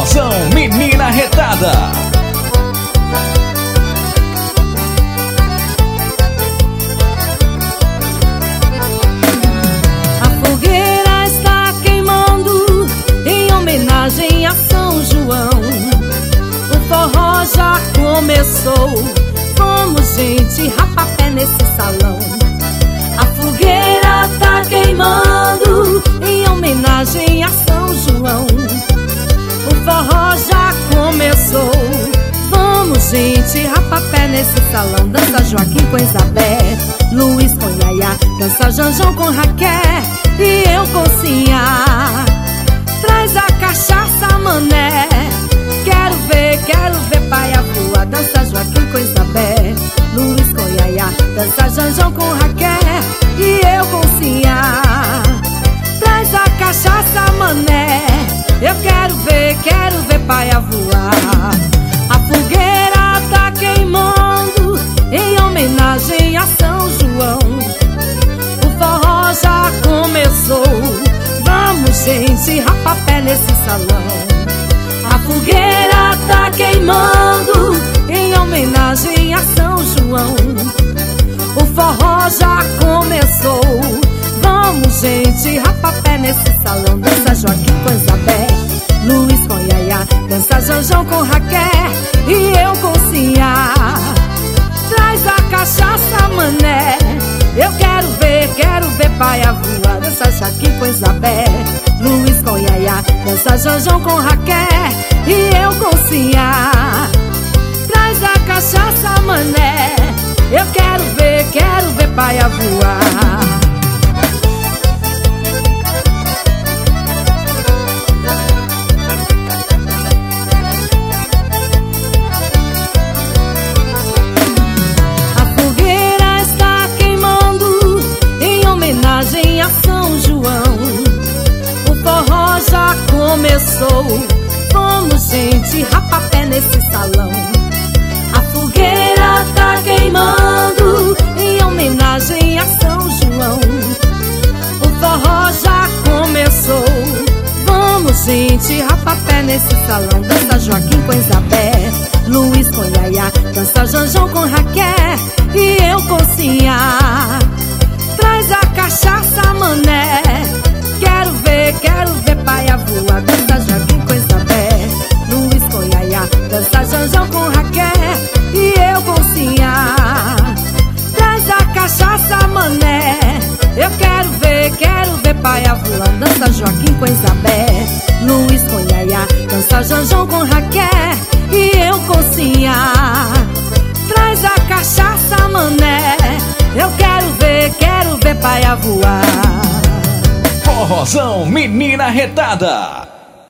Forrozão Menina Retada. A fogueira está queimando em homenagem a São João. O forró já começou. Vamos, gente, rapapé nesse salão. A fogueira tá queimando em homenagem a São João. O forró já começou. Vamos, gente, rapapé nesse salão. Dança Joaquim com Isabel, Luiz com Yaya, dança Janjão com Raquel e eu com Sinhá. Traz a cachaça, mané. Quero ver paia voar. Dança Joaquim com Isabel, Luiz com Yaya, dança Janjão com Raquel e eu com Sinhá. Traz a cachaça, mané. Eu quero ver paia voar. A fogueira tá queimando em homenagem a São João. O forró já começou. Vamos, gente, rapapé nesse salão. A fogueira tá queimando em homenagem a São João. O forró já começou. Vamos, gente, rapapé nesse salão. Dança Joaquim com Isabel, Luiz com Yaya, dança Janjão com Raquel e eu com Sinhá. Traz a cachaça, mané. Eu quero ver paia voar. Dança Joaquim com Isabel, Luiz com Yaya, dança Janjão com Raquel e eu com Sinhá. Traz a cachaça, mané. Eu quero ver paia voar. A São João, o forró já começou. Vamos, gente, rapapé nesse salão. A fogueira tá queimando em homenagem a São João. O forró já começou. Vamos, gente, rapapé nesse salão. Dança Joaquim com Isabel, Luiz com Yaya, dança Janjão com Raquel e eu com Sinhá. Traz a cachaça, mané. Quero ver paia voar. Dança Joaquim com Isabel, Luiz com Yaya, dança Janjão com Raquel e eu com Sinhá. Traz a cachaça, mané. Eu quero ver paia voar. Dança Joaquim com Isabel, Luiz com Yaya, dança Janjão com Raquel e eu com Sinhá. Traz a cachaça, mané. Eu quero ver paia voar. Forrozão Menina Retada.